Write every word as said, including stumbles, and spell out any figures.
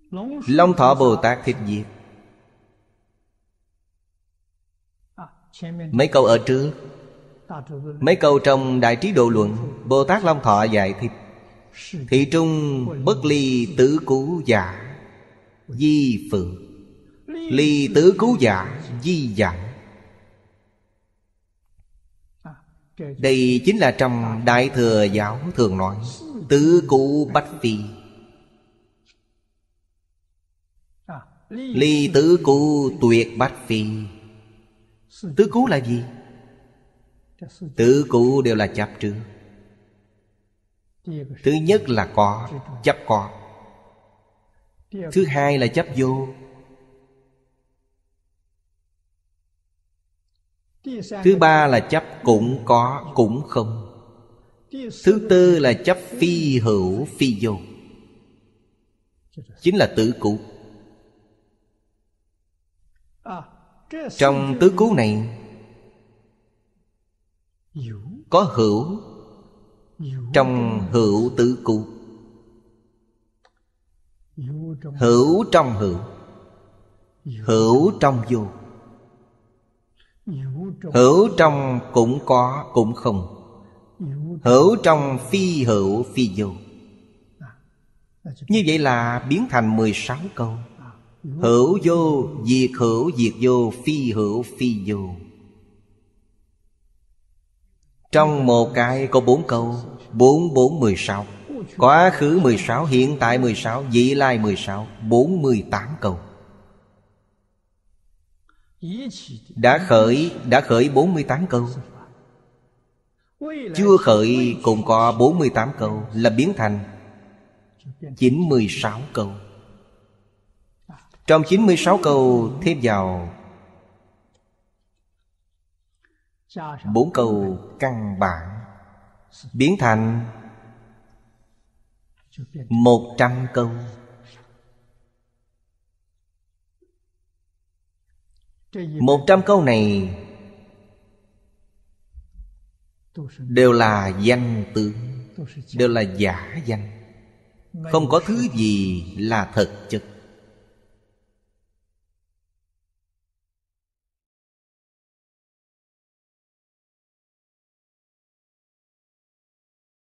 Long Thọ Bồ Tát thích viết. Mấy câu ở trước, mấy câu trong Đại Trí Độ Luận, Bồ Tát Long Thọ giải thích: thị trung bất ly tứ cứu giả di phượng, ly tứ cứu giả di giảng. Đây chính là trong Đại Thừa Giáo thường nói tứ cứu bách phi. Ly tứ cứu tuyệt bách phi. Tứ cứu là gì? Tứ cứu đều là chấp trước. Thứ nhất là có, chấp có. Thứ hai là chấp vô. Thứ ba là chấp cũng có, cũng không. Thứ tư là chấp phi hữu, phi vô. Chính là tứ cứu. Trong tứ cứu này có hữu. Trong hữu tứ cứu, hữu trong hữu, hữu trong vô, hữu trong cũng có, cũng không, hữu trong phi hữu, phi vô. Như vậy là biến thành mười sáu câu. Hữu vô, diệt hữu, diệt vô, phi hữu, phi vô. Trong một cái có bốn câu. Bốn bốn mười sáu. Quá khứ mười sáu, hiện tại mười sáu, vị lai mười sáu. Bốn mươi tám câu. Đã khởi, đã khởi bốn mươi tám câu. Chưa khởi cũng có bốn mươi tám câu, là biến thành chín mươi sáu câu. Trong chín mươi sáu câu thêm vào bốn câu căn bản, biến thành một trăm câu. Một trăm câu này đều là danh tướng, đều là giả danh. Không có thứ gì là thực chất.